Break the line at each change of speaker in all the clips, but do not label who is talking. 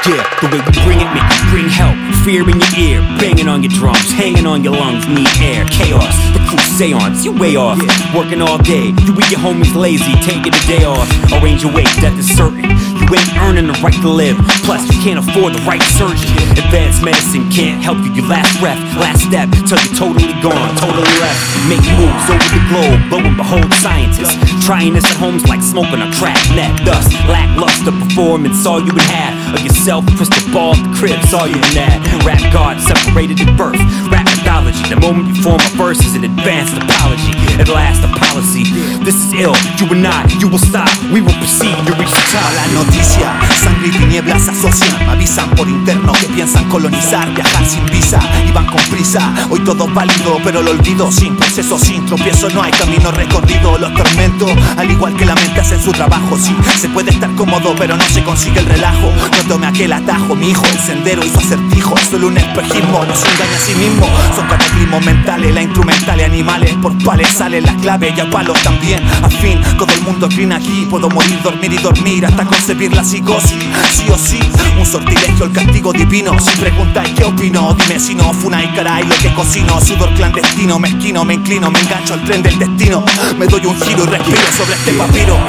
Yeah, the way we bring it, make you bring help. Fear in your ear, banging on your drums, hanging on your lungs, need air. Chaos, the crew seance, you way off. Working all day, you with your homies lazy, taking a day off. Arrange your wait, death is certain. You ain't earning the right to live. Plus, you can't afford the right surgeon. Advanced medicine can't help you. Your last breath, last step, till you're totally gone, totally left. Make moves over the globe, lo and behold, scientists trying this at home's like smoking a crack net. Thus, lackluster performance, all you would have of yourself, crystal ball, the crib's all you can add. Rap God separated at birth, rap mythology. The moment you form a verse is an advanced apology. At last, a policy. This is ill, you will not, you will stop, we will proceed to reach the top.
La noticia, sangre y tinieblas se asocian, me avisan por interno que piensan colonizar, viajar sin visa y van con prisa. Hoy todo es válido, pero lo olvido, sin proceso, sin tropiezo, no hay camino recorrido. Los tormentos, al igual que la mente, hacen su trabajo. Sí, se puede estar cómodo, pero no se consigue el relajo. No tome aquel atajo, mi hijo, el sendero y su acertijo. Solo un espejismo, no se engaña a sí mismo. Son cataclismos mentales, la instrumental y animales. Por pales sale la clave y a palos también. Al fin, todo el mundo green aquí. Puedo morir, dormir y dormir hasta concebir la psicosis. Sí o sí, un sortilegio, el castigo divino. Si preguntáis qué opino, dime si no. Funai caray lo que cocino. Sudor clandestino, mezquino, me inclino, me engancho al tren del destino. Me doy un giro y respiro sobre este papiro.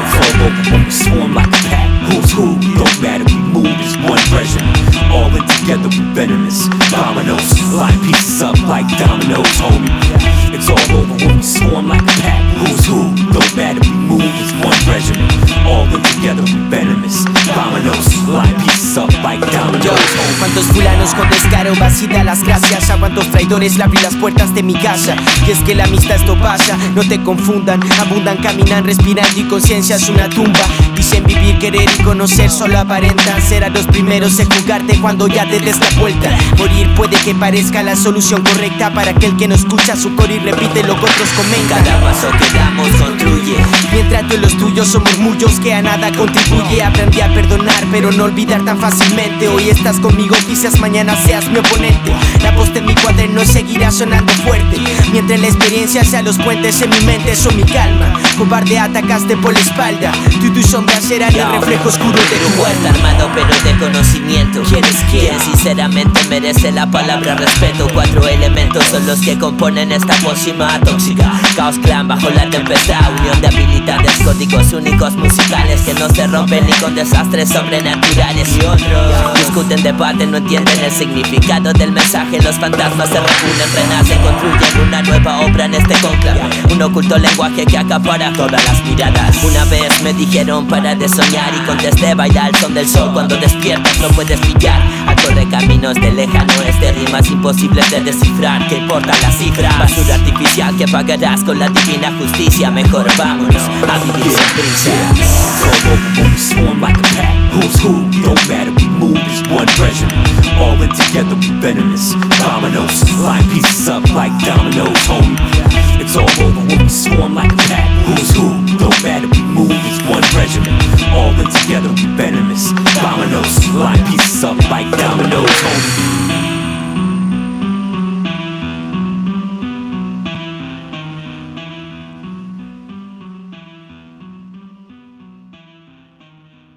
Swarm like a pack, who's who, don't matter, we move as one version. All in together, we venomous dominoes, line pieces up like dominoes, homie. It's all over when we swarm like a pack, who's who, don't matter, we move as one regiment. All in together, we venomous dominoes, line pieces up like dominoes, homie.
Cuántos fulanos con descaro vacila las gracias. A cuántos traidores le abrí las puertas de mi casa. Y es que la amistad esto pasa, no te confundan. Abundan, caminan, respiran y conciencia es una tumba. Dicen vivir, querer y conocer, solo aparentan ser a los primeros en jugarte cuando ya te des la vuelta. Morir puede que parezca la solución correcta para aquel que no escucha su coro y repite lo que otros comentan.
Cada paso que damos construye.
Mientras tú y los tuyos son murmullos que a nada contribuye. Aprendí a perdonar pero no olvidar tan fácilmente. Hoy estás conmigo, quizás mañana seas mi oponente. La voz de mi cuaderno seguirá sonando fuerte, mientras la experiencia sea los puentes en mi mente. Son mi calma, cobarde atacaste por la espalda. Tú y tu sombra serán el reflejo oscuro de tu
Está
alma.
armado pero de conocimiento. ¿Quién sinceramente merece la palabra respeto? 4 elementos son los que componen esta pócima tóxica. Caos clan bajo la tempestad, unión de habilidades, códigos únicos musicales que no se rompen ni con desastres sobrenaturales. Y otros discuten, debaten, no entienden el significado del mensaje. Los fantasmas se reúnen, renacen, construyen una nueva obra en este conclave. Un oculto lenguaje que acapara todas las miradas. Una vez me dijeron para de soñar y contesté baila al son del sol. Cuando despiertas no puedes pillar a caminos de lejano oeste, rimas imposibles de descifrar. ¿Qué importa la cifra? Basura artificial que pagarás con la divina justicia. Mejor vámonos a vivir sin prisa.
All over when we swarm like a pack, who's who, don't matter, we move as one regiment. All in together, we venomous dominoes, line pieces up like dominoes, homie. It's all over when we swarm like a pack, who's who, don't matter, we move as one regiment. All in together, we venomous dominoes, line pieces up like dominoes, homie.